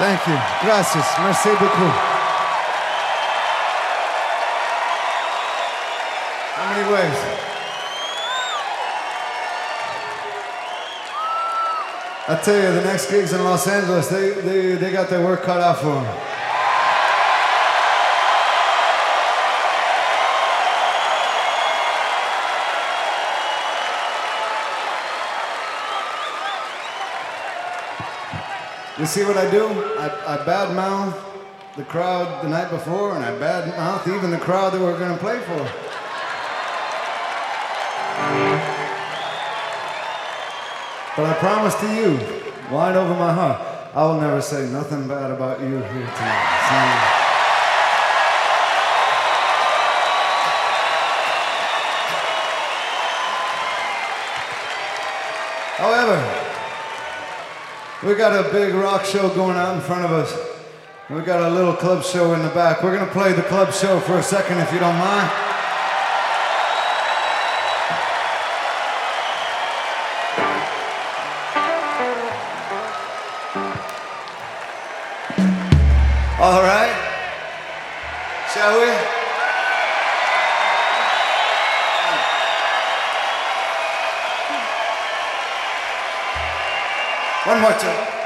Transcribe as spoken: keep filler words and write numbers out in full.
Thank you. Gracias. Merci beaucoup. How many ways? I tell you, the next gigs in Los Angeles, they, they, they got their work cut out for them. You see what I do? I, I badmouth the crowd the night before, and I badmouth even the crowd that we're going to play for. But I promise to you, wide over my heart, I will never say nothing bad about you here tonight. So, however, we got a big rock show going out in front of us. We got a little club show in the back. We're gonna play the club show for a second if you don't mind. All right, shall we? One more time.